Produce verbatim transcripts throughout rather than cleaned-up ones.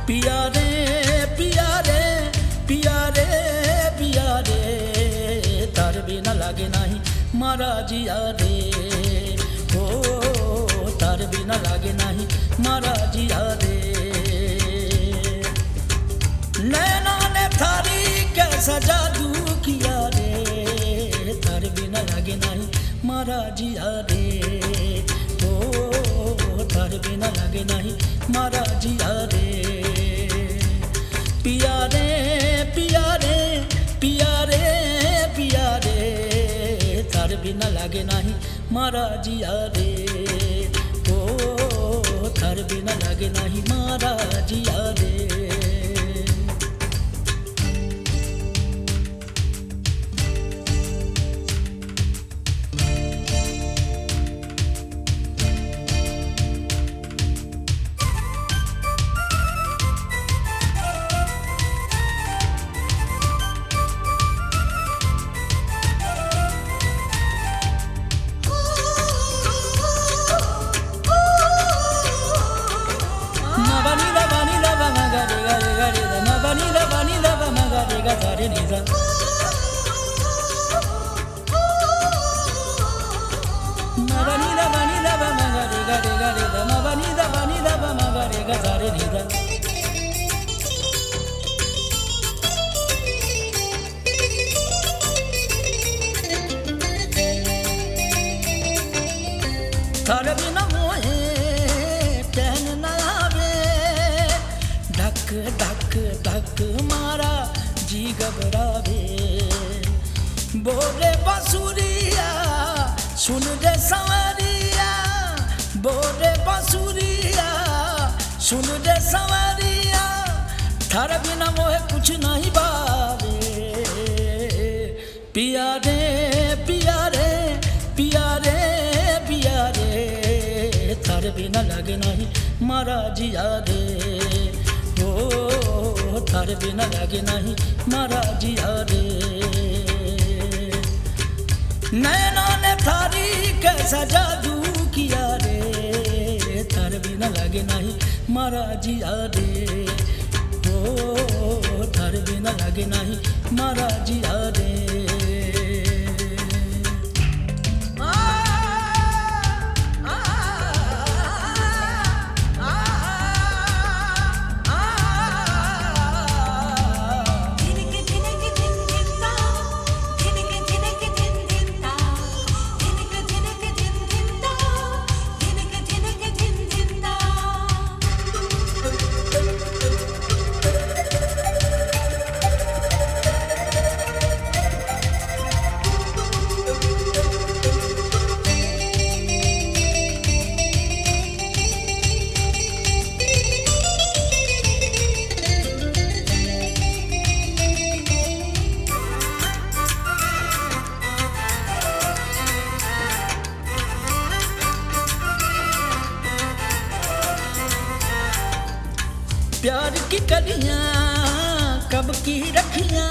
पिया रे पिया रे पिया रे पिया रे तार बिना लागे नहीं मारा जिया रे हो तार बिना लागे नहीं मारा जिया रे नैना ने थारी कैसा जादू किया रे तार बिना लागे नहीं मारा जिया रे हो तार बिना लागे नहीं मारा जिया रे पिया रे पिया रे पिया रे पिया रे तार बिना लागे नहीं मारा जिया रे ओ तार बिना लागे नहीं मारा जिया रे थारे बिना मोहे चैन न आवे धक धक धक मारा जी घबरावे बोले बांसुरिया सुन दे संवरिया बोले बांसुरिया सुन दे संवरिया थारे बिना मोहे कुछ नहीं बावे पिया रे पिया रे पिया रे पिया रे थारे बिना लागे नहीं मारा जिया रे ओ थारे बिना लागे नहीं मारा जिया रे नैना ने थारी कैसा जादू किया रे थारे बिना लागे नहीं मारा जिया रे ओ थारे बिना लागे नहीं मारा जिया रे प्यार की कलियां कब की रखियां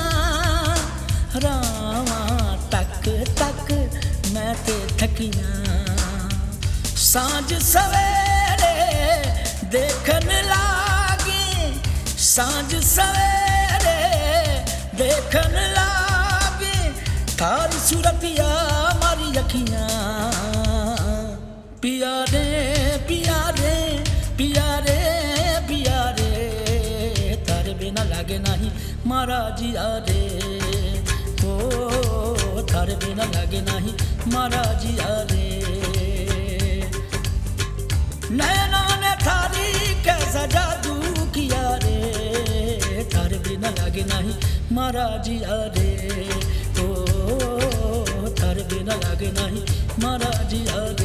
रावा तक तक मैं ते थकियां सांझ सवेरे देखन लागे सांझ सवेरे देखन लागे थारी सूरतिया मारी अखियां पिया रे पिया रे पिया रे पिया रे तारे बिना लागे नहीं मारा जिया रे ओ थारे बिना लागे नहीं मारा जिया रे नैना ने थारी कैसा जादू किया रे थारे बिना लागे नहीं मारा जिया रे ओ थारे बिना लागे नहीं मारा जिया रे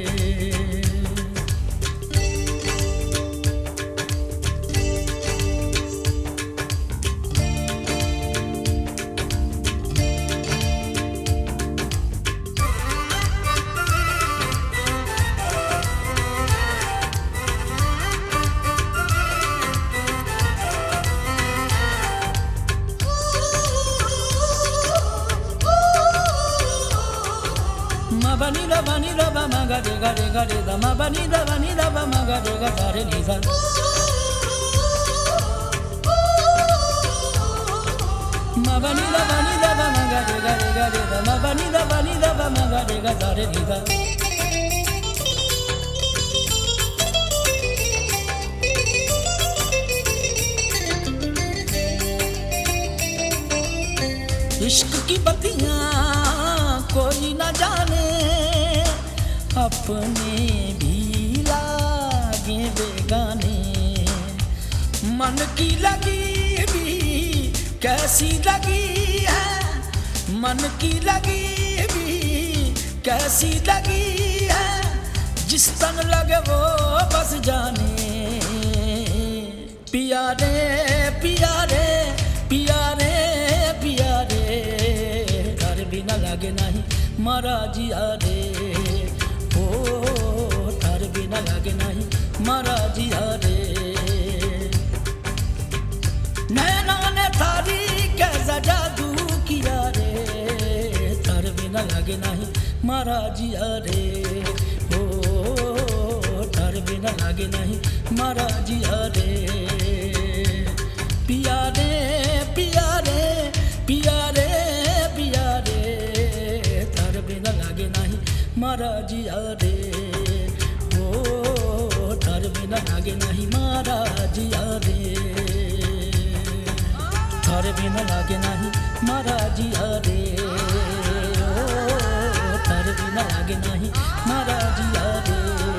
bani da bani da ba ma ga de ga de ga de da ma bani da bani da ba ma ga de ga da re ni sa ma ba ni da ba ni da ba ma ga re ga re ga re da ma ba ni da ba ni da ba ma ga re ga da re ni da इश्क की बत्तियां कोई ना जाने अपने भी लागे बेगाने मन की लगी भी कैसी लगी है मन की लगी भी कैसी लगी है जिस तन लगे वो बस जाने पिया रे पिया रे पिया रे पिया रे तार बिना लागे नहीं मारा जिया रे ओ तार बिना लागे नहीं मारा जिया रे नैना ने थारी कैसा जादू किया रे तार बिना लागे नहीं मारा जिया रे ओ तार बिना लागे नहीं मारा जिया रे पिया रे पिया रे पिया रे पिया रे तार बिना लागे नहीं मारा जिया रे ओ तार बिना लागे नहीं मारा जिया रे तार बिना लागे नहीं मारा जिया रे ओ तार बिना लागे नहीं मारा जिया रे